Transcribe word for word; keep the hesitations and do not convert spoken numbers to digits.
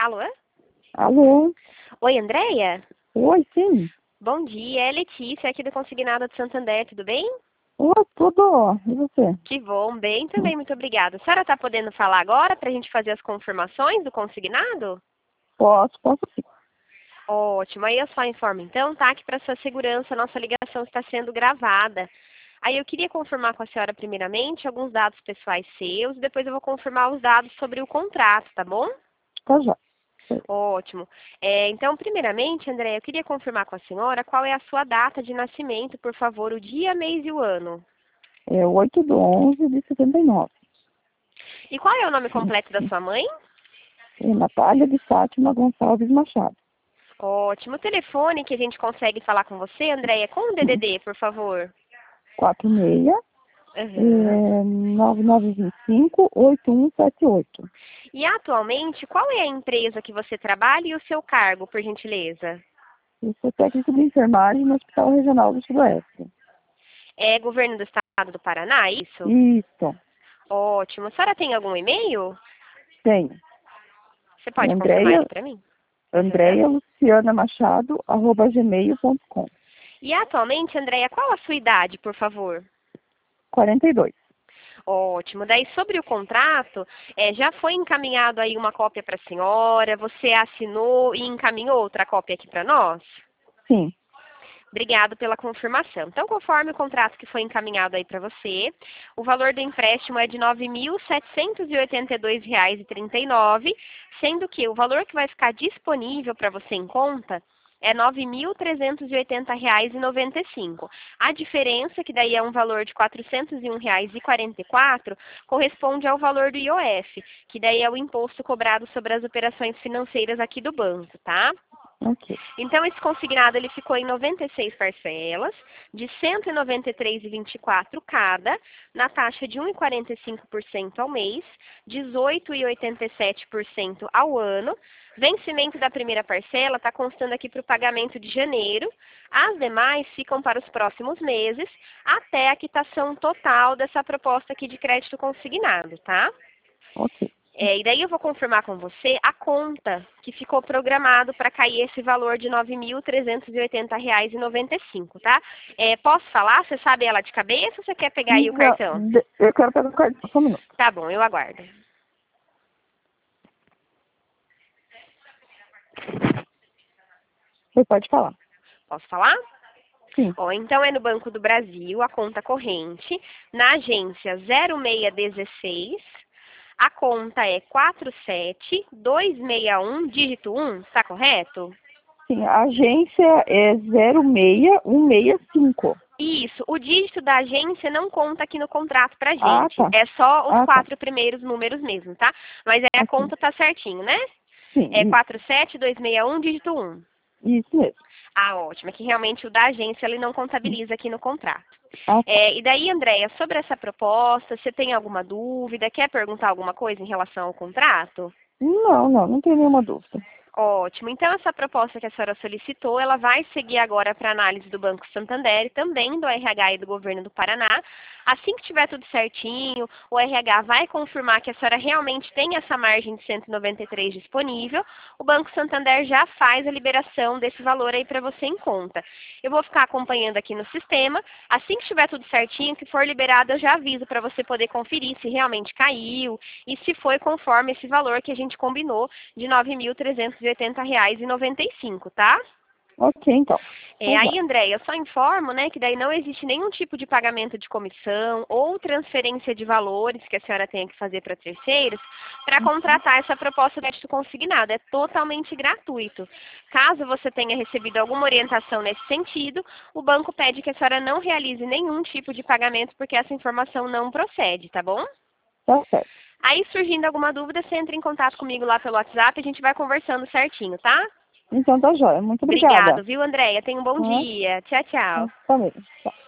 Alô? Alô? Oi, Andréia? Oi, sim. Bom dia, é Letícia aqui do Consignado de Santander, tudo bem? Oi, tudo. E você? Que bom, bem também, muito obrigada. A senhora está podendo falar agora para a gente fazer as confirmações do consignado? Posso, posso sim. Ótimo, aí eu só informo então, tá? Que para sua segurança, a nossa ligação está sendo gravada. Aí eu queria confirmar com a senhora primeiramente alguns dados pessoais seus, depois eu vou confirmar os dados sobre o contrato, tá bom? Tá já. Ótimo. É, então, primeiramente, André, eu queria confirmar com a senhora qual é a sua data de nascimento, por favor, o dia, mês e o ano. É oito de onze de setenta e nove. E qual é o nome completo da sua mãe? É Natália de Fátima Gonçalves Machado. Ótimo. O telefone que a gente consegue falar com você, André, é com o D D D, por favor. quatro seis Uhum. é, nove nove dois cinco, oito um sete oito. E atualmente, qual é a empresa que você trabalha e o seu cargo, por gentileza? Eu sou técnico de enfermagem no Hospital Regional do Sudoeste. É governo do estado do Paraná, é isso? Isso, Ótimo. A senhora tem algum e-mail? tenho. Você pode confirmar ele Andréia, para mim? Uhum. Andréia Luciana Machado, arroba gmail ponto com. E atualmente, Andréia, qual a sua idade, por favor? quarenta e dois. Ótimo. Daí, sobre o contrato, é, já foi encaminhado aí uma cópia para a senhora? Você assinou e encaminhou outra cópia aqui para nós? Sim. Obrigado pela confirmação. Então, conforme o contrato que foi encaminhado aí para você, o valor do empréstimo é de nove mil setecentos e oitenta e dois reais e trinta e nove centavos, sendo que o valor que vai ficar disponível para você em conta é nove mil trezentos e oitenta reais e noventa e cinco centavos. A diferença, que daí é um valor de quatrocentos e um reais e quarenta e quatro centavos, corresponde ao valor do I O F, que daí é o imposto cobrado sobre as operações financeiras aqui do banco, tá? Ok. Então, esse consignado ele ficou em noventa e seis parcelas, de cento e noventa e três reais e vinte e quatro centavos cada, na taxa de um vírgula quarenta e cinco por cento ao mês, dezoito vírgula oitenta e sete por cento ao ano. Vencimento da primeira parcela está constando aqui para o pagamento de janeiro. As demais ficam para os próximos meses, até a quitação total dessa proposta aqui de crédito consignado, tá? Ok. É, e daí eu vou confirmar com você a conta que ficou programado para cair esse valor de nove mil trezentos e oitenta reais e noventa e cinco, tá? É, posso falar? Você sabe ela de cabeça ou você quer pegar aí o Não, cartão? de- eu quero pegar o cartão, só um minuto. Tá bom, eu aguardo. Você pode falar. Posso falar? Sim. Ó, então é no Banco do Brasil, a conta corrente, na agência zero seis um seis, a conta é quatro sete dois seis um, dígito um, está correto? Sim, a agência é zero seis um seis cinco. Isso, o dígito da agência não conta aqui no contrato pra Ah, gente. tá. É só os Ah, tá. quatro primeiros números mesmo, tá? Mas aí a Ok. conta tá certinho, né? É Sim, quatro sete dois seis um, dígito um. isso mesmo. Ah, ótimo. É que realmente o da agência ele não contabiliza aqui no contrato. Ah, tá. É, e daí, Andréia, sobre essa proposta, você tem alguma dúvida? Quer perguntar alguma coisa em relação ao contrato? Não, não, não tenho nenhuma dúvida. Ótimo. Então, essa proposta que a senhora solicitou, ela vai seguir agora para análise do Banco Santander e também do R H e do Governo do Paraná. Assim que tiver tudo certinho, o R H vai confirmar que a senhora realmente tem essa margem de cento e noventa e três disponível. O Banco Santander já faz a liberação desse valor aí para você em conta. Eu vou ficar acompanhando aqui no sistema. Assim que tiver tudo certinho, que for liberado, eu já aviso para você poder conferir se realmente caiu e se foi conforme esse valor que a gente combinou de nove mil trezentos e oitenta reais e noventa e cinco, tá? Ok, então. É, Tá já. aí, André, eu só informo, né, que daí não existe nenhum tipo de pagamento de comissão ou transferência de valores que a senhora tenha que fazer para terceiros para contratar essa proposta de crédito consignado. É totalmente gratuito. Caso você tenha recebido alguma orientação nesse sentido, o banco pede que a senhora não realize nenhum tipo de pagamento porque essa informação não procede, tá bom? Tá certo. Aí, surgindo alguma dúvida, você entra em contato comigo lá pelo WhatsApp e a gente vai conversando certinho, tá? Então tá jóia. Muito obrigada. Obrigado, viu, Andréia? Tenha um bom Ah, dia. Tchau, tchau. ah, tá mesmo. Tchau.